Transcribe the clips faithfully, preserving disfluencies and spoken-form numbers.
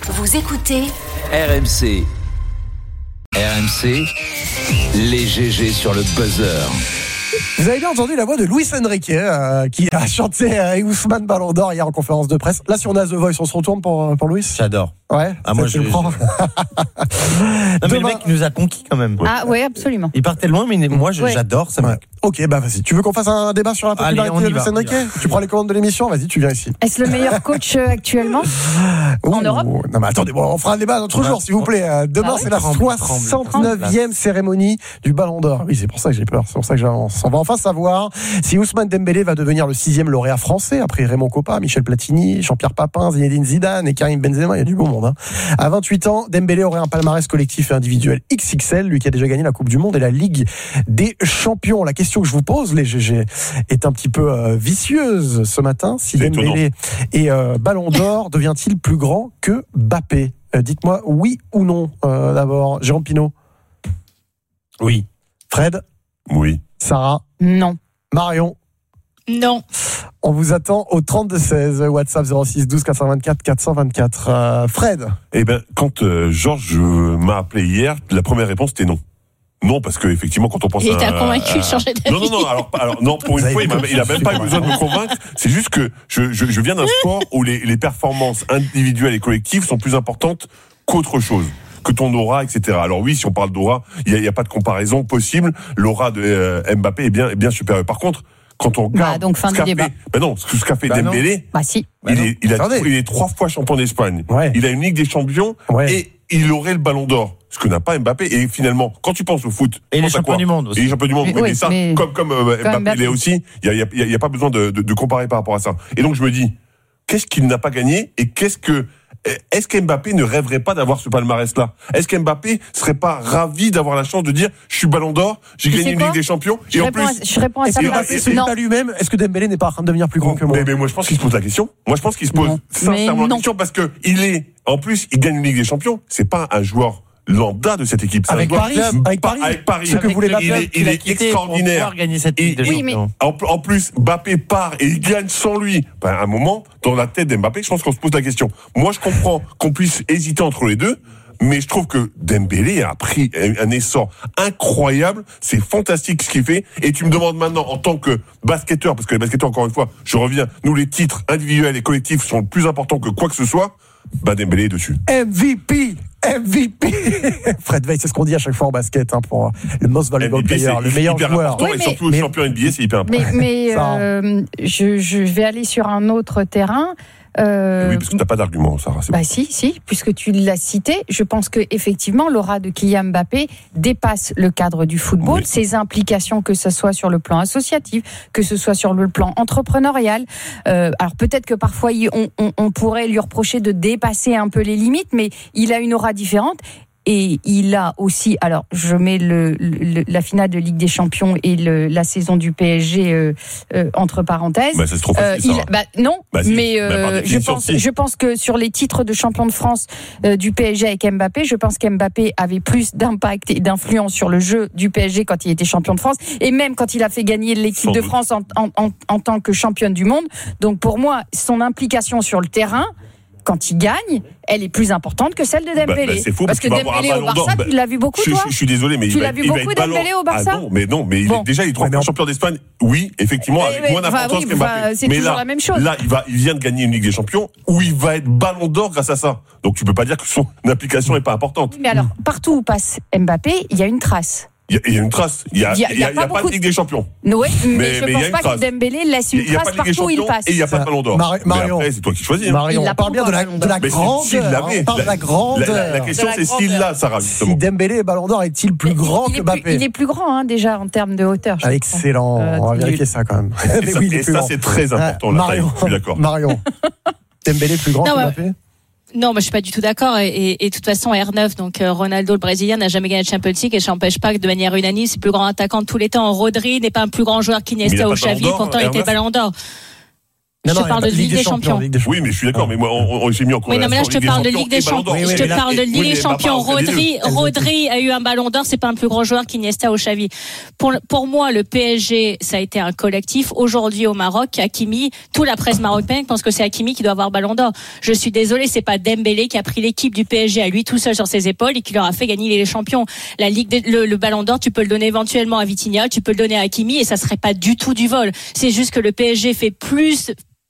Vous écoutez R M C. R M C, les G G sur le buzzer. Vous avez bien entendu la voix de Luis Enrique euh, qui a chanté euh, Ousmane Ballon d'Or hier en conférence de presse. Là, si on a The Voice, on se retourne pour, pour Luis. J'adore. Ouais. Ah, moi, je le prends. Non, mais Demain... le mec nous a conquis quand même. Ah, ouais, absolument. Il partait loin, mais moi, je, ouais. j'adore ça. Ouais. Ok, bah vas-y. Tu veux qu'on fasse un débat sur la popularité Allez, de Luis Enrique ? Tu prends les commandes de l'émission ? Vas-y, tu viens ici. Est-ce le meilleur coach euh, actuellement Ouh, en Europe ? Non, mais attendez, bon, on fera un débat dans trois jours, s'il vous plaît. Euh, demain, ah ouais c'est la soixante-neuvième cérémonie du Ballon d'Or. Oui, c'est pour ça que j'ai peur. C'est pour ça que j'avance. On va enfin savoir si Ousmane Dembélé va devenir le sixième lauréat français après Raymond Kopa, Michel Platini, Jean-Pierre Papin, Zinedine Zidane et Karim Benzema. Il y a du beau monde. Hein. À vingt-huit ans, Dembélé aurait un palmarès collectif et individuel X X L, lui qui a déjà gagné la Coupe du Monde et la Ligue des Champions. La question que je vous pose, les G G, est un petit peu euh, vicieuse ce matin. Si c'est Dembélé est euh, Ballon d'Or, devient-il plus grand que Mbappé ? euh, Dites-moi oui ou non. Euh, d'abord, Jérôme Pinault. Oui. Fred. Oui. Sarah. Non. Marion. Non. On vous attend au trente-deux seize, WhatsApp zéro six douze quatre cent vingt-quatre quatre cent vingt-quatre. Euh, Fred. Eh ben, quand euh, Georges m'a appelé hier, la première réponse était non. Non, parce que effectivement, quand on pense il à... t'a convaincu de changer d'avis. Non, non, non. Alors, alors non, pour une fois, il, m'a, il a même pas eu besoin de me convaincre. C'est juste que je, je, je viens d'un sport où les, les performances individuelles et collectives sont plus importantes qu'autre chose, que ton aura, et cetera. Alors oui, si on parle d'aura, il y a, il y a pas de comparaison possible. L'aura de euh, Mbappé est bien, est bien supérieure. Par contre, quand on regarde bah, donc fin ce du qu'a débat. fait, ben non, ce qu'a fait bah Dembélé, bah si. il, est, il, a, Attendez. il est trois fois champion d'Espagne. Ouais. Il a une Ligue des Champions Ouais. et il aurait le Ballon d'Or, ce que n'a pas Mbappé. Et finalement, quand tu penses au foot, Et les pense à champions quoi du monde aussi. Et les champions du monde. Mais Oui, oui, mais ça, mais comme comme euh, Mbappé, Mbappé. l'est aussi, il y a, il y a, il y a pas besoin de, de, de comparer par rapport à ça. Et donc je me dis, qu'est-ce qu'il n'a pas gagné et qu'est-ce que est-ce qu'Mbappé ne rêverait pas d'avoir ce palmarès-là ? Est-ce qu'Mbappé serait pas ravi d'avoir la chance de dire je suis Ballon d'Or, j'ai Tu gagné sais une quoi Ligue des Champions Je et en réponds, plus à, je réponds à Est-ce ça. que et- Mbappé et- se dit non. pas lui-même ? Est-ce que Dembélé n'est pas en train de devenir plus grand que moi ? mais, mais moi je pense qu'il se pose la question. Moi je pense qu'il se pose Non. sincèrement Mais la non. question parce que il est en plus il gagne une Ligue des Champions. C'est pas un joueur lambda de cette équipe. C'est Avec un joueur Paris, club. avec Paris. avec Paris. Ce que voulait il Mbappé. est, il est extraordinaire. Gagner cette Et- Ligue de oui, mais- Champions. En, en plus, Mbappé part et il gagne sans lui. Ben, à un moment, dans la tête d'Mbappé, je pense qu'on se pose la question. Moi, je comprends qu'on puisse hésiter entre les deux, mais je trouve que Dembélé a pris un essor incroyable. C'est fantastique ce qu'il fait. Et tu me demandes maintenant, en tant que basketteur, parce que les basketteurs, encore une fois, je reviens, nous, les titres individuels et collectifs sont plus importants que quoi que ce soit. Bah, Dembélé est dessus. M V P M V P Fred Veil, c'est ce qu'on dit à chaque fois en basket hein, pour le most valuable M V P, player, c'est le meilleur hyper joueur. important, Oui, et mais- surtout, mais- le champion N B A, c'est hyper important. Mais, mais Ça. euh, je, je vais aller sur un autre terrain. Euh, Oui, parce que t'as pas d'argument, Sarah. C'est Bah bon. si, si, puisque tu l'as cité, je pense que effectivement l'aura de Kylian Mbappé dépasse le cadre du football, Oui. ses implications que ce soit sur le plan associatif, que ce soit sur le plan entrepreneurial. Euh, alors peut-être que parfois il- on, on, on pourrait lui reprocher de dépasser un peu les limites, mais il a une aura différente. Et il a aussi, alors je mets le, le, la finale de Ligue des Champions et le, la saison du P S G euh, euh, entre parenthèses. Bah, c'est trop Euh, facile, il, Sarah. bah, non, Bah, si. mais Bah, par euh, je définition, pense, si. je pense que sur les titres de champion de France euh, du P S G avec Mbappé, je pense qu'Mbappé avait plus d'impact et d'influence sur le jeu du P S G quand il était champion de France, et même quand il a fait gagner l'équipe Sans de doute. France en, en, en, en tant que championne du monde. Donc pour moi, son implication sur le terrain, quand il gagne, elle est plus importante que celle de Dembélé. Bah, bah, c'est faux, parce que tu vas avoir un Dembélé au Ballon d'Or. Barça, Bah, tu l'as vu beaucoup, je, toi je, je suis désolé, mais Tu il va, l'as vu il va beaucoup être ballon. Dembélé au Barça Ah non, mais non, mais il Bon. est, déjà il est trois Ouais, fois mais- champion d'Espagne. Oui, effectivement, Eh avec ouais, moins bah d'importance oui, que Mbappé. bah, c'est mais toujours là, la même chose. là, il va, il vient de gagner une Ligue des Champions où il va être Ballon d'Or grâce à ça. Donc tu peux pas dire que son implication est pas importante. Mais alors, partout où passe Mbappé, il y a une trace. Il y, a, il y a une trace. Il y a, Il y a- il y a, il y a pas beaucoup de Ligue des Champions. Oui, mais, Mais- je mais il y a pense une pas trace. que Dembélé laisse Il une n'y a pas trace de Ligue des partout où il Champions passe. et il n'y a pas de Ballon d'Or. Mar- Marion. Mais après, c'est toi qui choisis. Hein. Marion, Il l'a on parle pas bien de la, encore, de la Mais c'est- grande. s'il l'avait, on parle de la grande. La, la, la question, De la c'est s'il grandeur. l'a, Sarah, justement. Si Dembélé est Ballon d'Or, est-il plus Mais grand il que est Mbappé plus, il est plus grand hein, déjà en termes de hauteur. je Ah, crois. excellent, Euh, on va tu- vérifier ça quand même. Et Mais ça, oui, il est et plus ça, grand. c'est très important, Ah, la taille. Marion, Je suis d'accord. Marion. Dembélé plus grand Non, que ouais. Mbappé. Non, moi je suis pas du tout d'accord. Et, et, et de toute façon, R neuf, donc euh, Ronaldo, le Brésilien, n'a jamais gagné de Champions League et ça n'empêche pas que de manière unanime, c'est le plus grand attaquant de tous les temps. Rodri n'est pas un plus grand joueur Mais il a qu'Iniesta pas ou de Ballon Xavi, d'Or, pourtant il R était neuf. Ballon d'Or. Non, je non, parle de Ligue des Champions. Ligue des Oui, mais je suis d'accord, mais moi, on, on, j'ai mis en Oui, non, mais là, je te parle de Ligue des Champions. Oui, Je oui, te mais là, parle de Ligue oui, des mais Champions. Mbappé, Rodri, les deux. Rodri a eu un ballon d'or. C'est pas un plus grand joueur qu'Iniesta ou Xavi. Pour, pour moi, le P S G, ça a été un collectif. Aujourd'hui, au Maroc, Hakimi, toute la presse marocaine pense que c'est Hakimi qui doit avoir ballon d'or. Je suis désolée, c'est pas Dembélé qui a pris l'équipe du P S G à lui tout seul sur ses épaules et qui leur a fait gagner les champions. La Ligue des, le, le ballon d'or, tu peux le donner éventuellement à Vitinha, tu peux le donner à Hakimi et ça serait pas du tout du vol. C'est juste que le P S G fait plus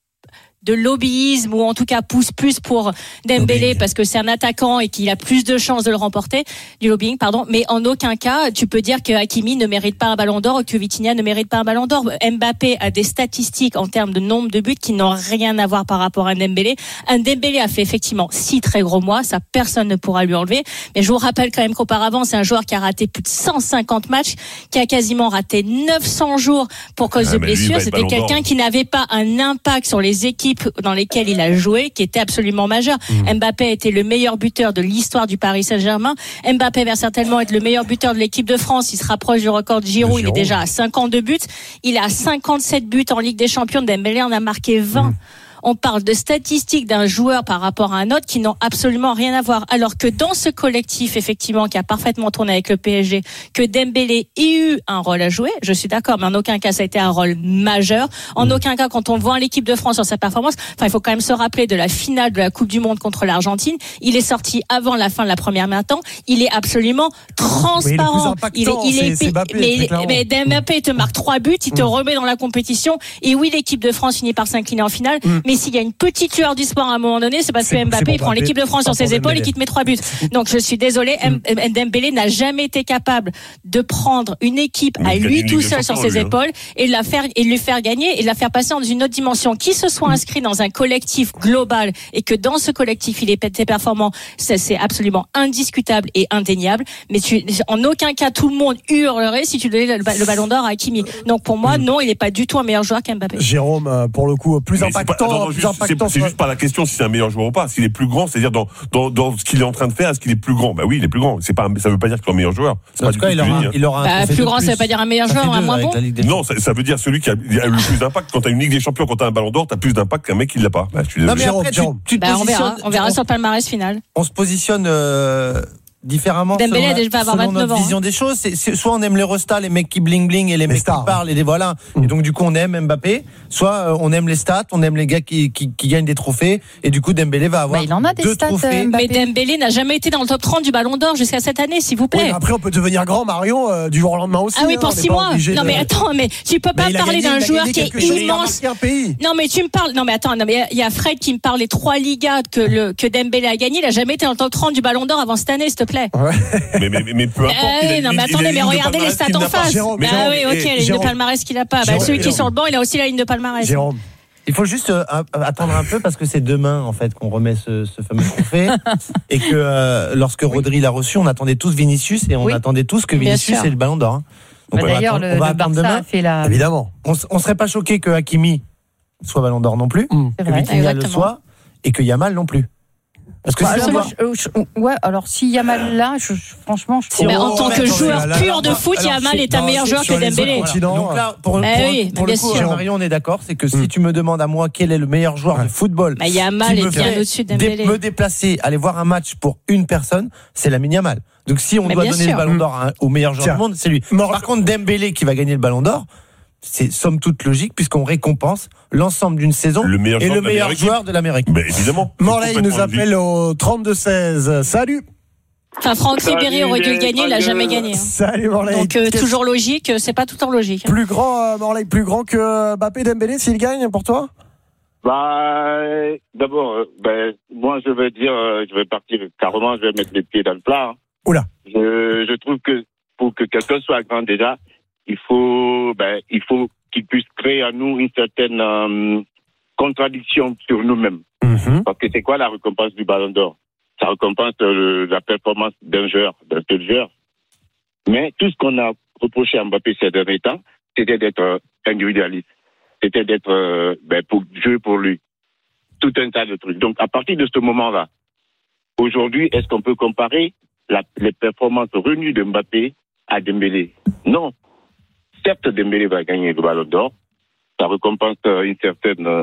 de lobbyisme ou en tout cas pousse plus pour Dembélé lobbying. parce que c'est un attaquant et qu'il a plus de chances de le remporter, du lobbying pardon, mais en aucun cas tu peux dire que Hakimi ne mérite pas un ballon d'or ou que Vitinha ne mérite pas un ballon d'or. Mbappé a des statistiques en termes de nombre de buts qui n'ont rien à voir par rapport à Dembélé. Un Dembélé a fait effectivement six très gros mois, ça personne ne pourra lui enlever, mais je vous rappelle quand même qu'auparavant c'est un joueur qui a raté plus de cent cinquante matchs, qui a quasiment raté neuf cents jours pour cause Ah, de mais lui, il blessures. va être C'était ballon d'or. quelqu'un qui n'avait pas un impact sur les équipes dans lesquelles il a joué, qui était absolument majeur. Mmh. Mbappé a été le meilleur buteur de l'histoire du Paris Saint-Germain. Mbappé va certainement être le meilleur buteur de l'équipe de France. Il se rapproche du record de Giroud. Il est déjà à cinquante-deux buts. Il a cinquante-sept buts en Ligue des Champions. Dembélé en a marqué vingt. Mmh. On parle de statistiques d'un joueur par rapport à un autre qui n'ont absolument rien à voir. Alors que dans ce collectif, effectivement, qui a parfaitement tourné avec le P S G, que Dembélé ait eu un rôle à jouer, je suis d'accord, mais en aucun cas ça a été un rôle majeur. En mmh. aucun cas, quand on voit l'équipe de France sur sa performance, enfin, il faut quand même se rappeler de la finale de la Coupe du Monde contre l'Argentine. Il est sorti avant la fin de la première mi-temps. Il est absolument transparent. Oui, il est, il est, il est, c'est, c'est Mbappé, mais, mais mais Mbappé te marque trois buts, il te mmh. remet dans la compétition. Et oui, l'équipe de France finit par s'incliner en finale. Mmh. Mais s'il y a une petite lueur du sport à un moment donné, c'est parce c'est, que Mbappé prend Mbappé, l'équipe de France sur ses épaules Dembélé. Et qu'il te met trois buts. Donc je suis désolée, mmh. Dembélé n'a jamais été capable de prendre une équipe à lui tout seul sur ses lui, épaules hein. et la faire et lui faire gagner et la faire passer dans une autre dimension. Qui se soit inscrit dans un collectif global et que dans ce collectif il est performant, ça, c'est absolument indiscutable et indéniable. Mais tu, en aucun cas tout le monde hurlerait si tu donnais le, le ballon d'or à Hakimi. Donc pour moi, mmh. non, il n'est pas du tout un meilleur joueur qu'Mbappé. Jérôme, pour le coup, plus mais impactant. Pas, non, non, plus juste, impactant c'est, c'est juste pas la question si c'est un meilleur joueur ou pas. S'il est plus grand, c'est-à-dire dans, dans, dans ce qu'il est en train de faire, est-ce qu'il est plus grand? Bah oui, il est plus grand. C'est pas, ça veut pas dire qu'il est un meilleur joueur. C'est en pas tout cas, il aura, il aura bah, plus grand, plus. Ça veut pas dire un meilleur joueur, un moins bon. Non, ça, ça veut dire celui qui a, qui a le plus d'impact. Quand t'as une Ligue des Champions, quand t'as un ballon d'or, t'as plus d'impact qu'un mec qui l'a pas. Bah, tu non, mais après, tu, tu bah, on verra, on verra sur le palmarès final. On se positionne, euh, différemment Dembélé selon, déjà selon notre ans, vision hein. des choses. C'est, c'est, soit on aime les restats, les mecs qui bling bling et les, les mecs stars, qui parlent et les voilà. Mmh. Et donc du coup on aime Mbappé. Soit euh, on aime les stats, on aime les gars qui, qui, qui gagnent des trophées. Et du coup Dembélé va avoir bah, il en a des deux stats, trophées. Mais Dembélé n'a jamais été dans le top trente du Ballon d'Or jusqu'à cette année, s'il vous plaît. Oui, après on peut devenir grand, Marion, euh, du jour au lendemain aussi. Ah oui, pour hein, six mois. Non de... mais attends, mais tu peux pas mais me parler gagné, d'un joueur qui est immense. Non mais tu me parles. Non mais attends, non mais il y a Fred qui me parle des trois Ligas que le que Dembélé a gagné. Il a jamais été dans le top trente du Ballon d'Or avant cette année, s'il te plaît. Ouais. Mais, mais, mais peu importe. Euh, oui, non, mais attendez, mais regardez les stats en face. Jérôme, ah Jérôme, oui, ok, la ligne de palmarès qu'il a pas. Bah, celui qui est sur le banc, il a aussi la ligne de palmarès. Jérôme. Il faut juste euh, attendre un peu parce que c'est demain en fait qu'on remet ce, ce fameux trophée et que euh, lorsque oui. Rodri l'a reçu, on attendait tous Vinicius et on oui. attendait tous que Vinicius ait le Ballon d'Or. Hein. Donc bah, d'ailleurs, attendre, le, on va le attendre Barça demain. A fait la... Évidemment. On, on serait pas choqué que Hakimi soit Ballon d'Or non plus, mmh. que Vitinha le soit et que Yamal non plus. Parce que bah, si alors, moi, je, je, ouais, alors si Yamal là, je, je, franchement, je si, mais en tant que joueur pur de foot, Yamal est un meilleur joueur que Dembélé. Donc là, pour, bah pour, oui, pour le coup, Marion, on est d'accord, c'est que si tu me demandes à moi quel est le meilleur joueur de football, bah, Yamal est bien au-dessus de Dembélé. Me déplacer, aller voir un match pour une personne, c'est Lamine Yamal. Donc si on doit donner le Ballon d'Or au meilleur joueur du monde, c'est lui. Par contre, Dembélé qui va gagner le Ballon d'Or, c'est somme toute logique puisqu'on récompense l'ensemble d'une saison le meilleur et joueur le meilleur de joueur de l'Amérique. Mais évidemment. Morlaï nous appelle au trente-deux seize. Salut. Enfin, Franck Ribéry aurait dû le gagner, il l'a jamais gagné. Hein. Salut Morlaï. Donc euh, toujours logique, c'est pas tout le temps logique. Plus grand, euh, Morlaï, plus grand que Mbappé, Dembélé s'il gagne pour toi? Bah, d'abord, euh, ben moi je vais dire, euh, je vais partir carrément, je vais mettre les pieds dans le plat. Hein. Oula. Je, je trouve que pour que quelqu'un soit grand déjà, il faut, ben, il faut qu'il puisse créer à nous une certaine euh, contradiction sur nous-mêmes. Mm-hmm. Parce que c'est quoi la récompense du Ballon d'Or? Ça récompense euh, la performance d'un joueur, d'un tel joueur. Mais tout ce qu'on a reproché à Mbappé ces derniers temps, c'était d'être euh, individualiste. C'était d'être euh, ben, pour jouer pour lui. Tout un tas de trucs. Donc, à partir de ce moment-là, aujourd'hui, est-ce qu'on peut comparer la, les performances renues de Mbappé à Dembélé? Non. Certes, Dembélé va gagner le Ballon d'Or. Ça récompense euh, une certaine euh,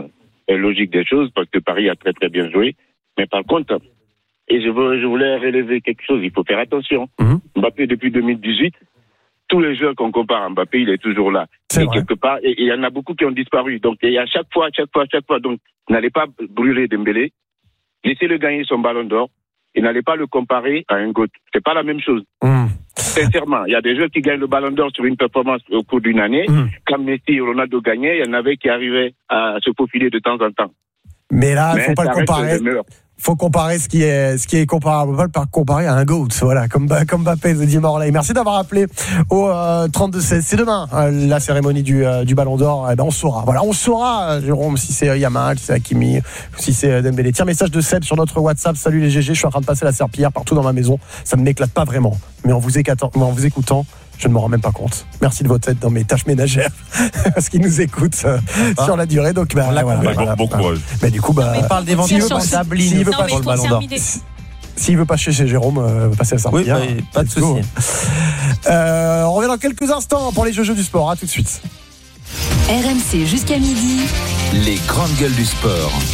logique des choses parce que Paris a très très bien joué. Mais par contre, et je, veux, je voulais relever quelque chose, il faut faire attention. Mm-hmm. Mbappé, depuis deux mille dix-huit, tous les joueurs qu'on compare à Mbappé, il est toujours là. C'est et vrai. quelque part, et il y en a beaucoup qui ont disparu. Donc, et à chaque fois, à chaque fois, à chaque fois, donc, n'allez pas brûler Dembélé. Laissez-le gagner son ballon d'or. Et n'allez pas le comparer à un GOAT. C'est pas la même chose. Mm. Sincèrement, il y a des joueurs qui gagnent le ballon d'or sur une performance au cours d'une année. Mm. Quand Messi et Ronaldo gagnaient, il y en avait qui arrivaient à se faufiler de temps en temps. Mais là, il faut pas le comparer. Faut comparer ce qui est ce qui est comparable, pas le comparer à un GOAT, voilà, comme comme Mbappé, dit Morlaix. Merci d'avoir appelé au euh, trente-deux seize. C'est demain euh, la cérémonie du euh, du Ballon d'Or. Eh ben on saura. Voilà, on saura, euh, Jérôme, si c'est Yamal, si c'est Hakimi, si c'est Dembélé. Tiens, message de Seb sur notre WhatsApp. Salut les G G, je suis en train de passer la serpillière partout dans ma maison. Ça ne m'éclate pas vraiment, mais en vous écoutant, en vous écoutant, je ne m'en rends même pas compte. Merci de votre aide dans mes tâches ménagères, parce qu'ils nous écoutent euh, ah. sur la durée. Donc, bah, voilà, voilà, bon, voilà, bon courage. Mais du coup, bah, on parle des ventes s'il veut pas, s'il veut pas pour le Ballon d'Or. S'il veut pas chez Jérôme, euh, passer à la sortie. Oui, bah, pas de souci. Euh, on revient dans quelques instants pour les jeux du sport. À tout de suite. R M C jusqu'à midi. Les grandes gueules du sport.